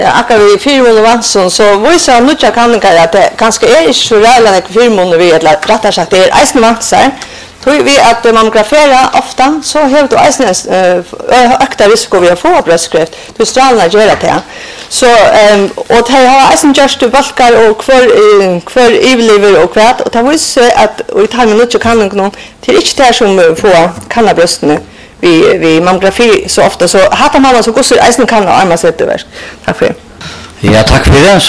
akkurat vi 4 månader vansen, så visar nutja kanningar att det ganska är inte så rävla 4 månader vi eller rättare sagt det är eisen vansar. Tror vi att mammografera ofta så har du eisen ökta risiko vi att få bröstkräft. Du strålarna gör det. Så och det har eisen just valkar och kvar ivliver och kvart och det visar att och tar nutja kanningar till inte det som får kannabrösten. Vi mammografi så ofta så hattar man så går eisen kan arma sätt över. Tack för det. Ja, tack för det.